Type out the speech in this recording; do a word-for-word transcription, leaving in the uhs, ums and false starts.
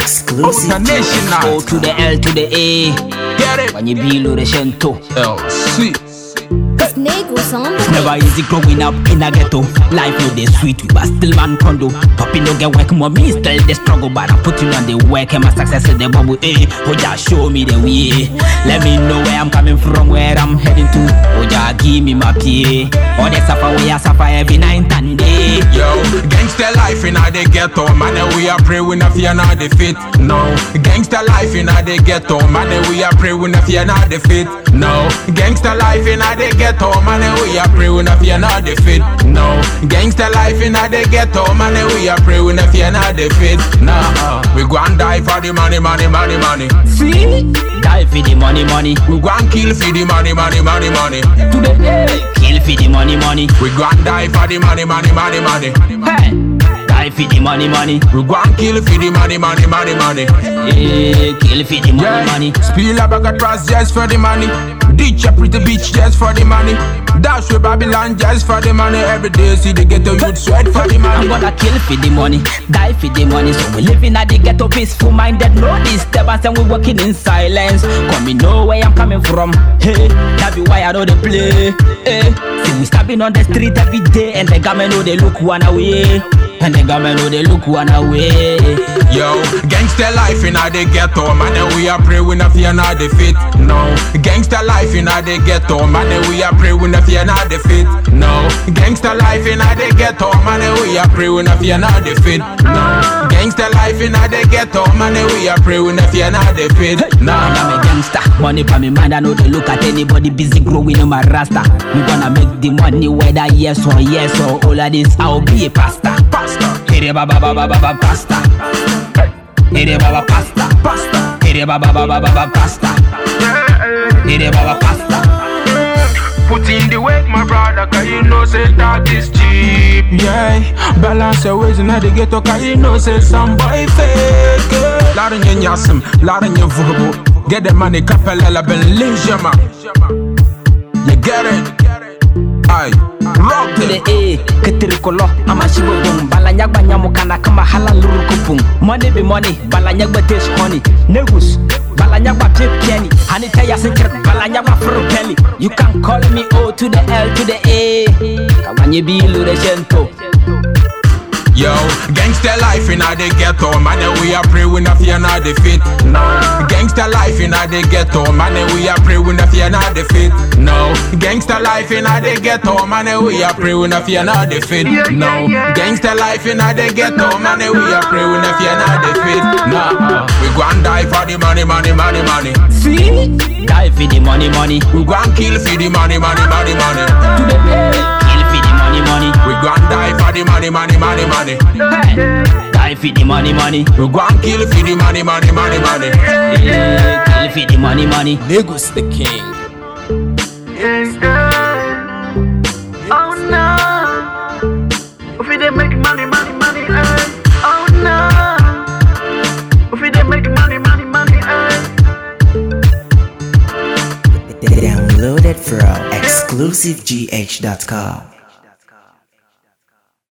Exclusive. Oh, national. O to the L to the A. Get it? When you be low, the shento. L C. Snake was on the Never easy growing up in a ghetto. Life no dey sweet, we but still man condo. Poppy no get work, mommy still the struggle, but I'm putting on the work and my success in the bubble. Eh, oh just show me the way. Let me know where I'm coming from, where I'm heading to. Oh just give me my pay. All the suffer we are suffer every night and day. Yo, gangster life in a the ghetto, man. We are pray we not fear not defeat. No, gangster life in a the ghetto, man. We are pray we not fear not defeat. No, gangster life in a the ghetto, man. We are pray we not fear not defeat. No, gangster life in a the ghetto, man. We are pray we not fear not defeat. Nah, we go and die for the money, money, money, money. See, die for the money, money. We go and kill for the money, money, money, money. To the day, kill for the money, money. We go and die for the money, money, money, money. Hey, die for the money, money. We go and kill for the money, money, money, money. Yeah, kill for the money, Yeah. money. Spill a bag of trust just for the money. Ditch a pretty bitch just for the money. Dash with Babylon just for the money. Every day see the ghetto youth sweat for the money. I'm gonna kill for the money, die for the money. So we living at the ghetto peaceful minded, no disturbance, and we working in silence. Cause me know where I'm coming from. Hey, that be why I know they play. Hey, see we stabbing on the street every day, and the government know they look one away. And the government know they look one away. Yo, gangster life in a the ghetto, man. We are pray we not fear not defeat. No, gangster life in a the ghetto, man. We are pray we not fear not defeat. No, gangster life in a the ghetto, man. We are pray we not fear not defeat. No, gangster life in a the ghetto, man. We are pray we not fear not defeat. Nah, I'm Nah. a gangster. Money for me mind, I know they look at anybody busy growing on my rasta. We gonna make the money whether yes or yes or all of this. I'll be a pastor. Here baba baba baba pasta. Here baba pasta. Pasta. Here baba baba baba pasta. Here baba pasta. Put in the work, my brother, cause you know say that is cheap. Yeah, balance your ways in the ghetto, cause you know say some boy fake. Lot in your nyasum, lot in your vubu. Get the money, capella, ben leisure, you get it? Aye, rock To the it. A, ketirikolo, ama shibo boom. Balanyagba nyamukana kama halaluru kupung. Money be money, balanyagba taste honey. Negus, balanyagba pip kenny. Hanita ya secret, balanyagba furu penny. You can call me O to the L to the A. Kawanye bilu de shento. Yo, gangster life in a the ghetto, man. We are pray we not fear not defeat. No, gangster life in a the ghetto, man. We are pray we not fear not defeat. No, gangster life in a the ghetto, man. We are pray we not fear not defeat. No, gangster life in a the ghetto, man. We are pray we not fear not defeat. No, we go and die for the money, money, money, money. See? Die for the money, money. We go and kill for the money, money, money, money. To the day, kill for the money, money. We go and die for the money, money, money, money. Hey, die for the money, money. We go and kill for the money, money, money, money. Yeah, kill for the money, money. Lagos the king. Oh no, if we didn't make money, money, money, earn. Oh no, if we didn't make money, money, money, earn. Download it from exclusive g h dot com.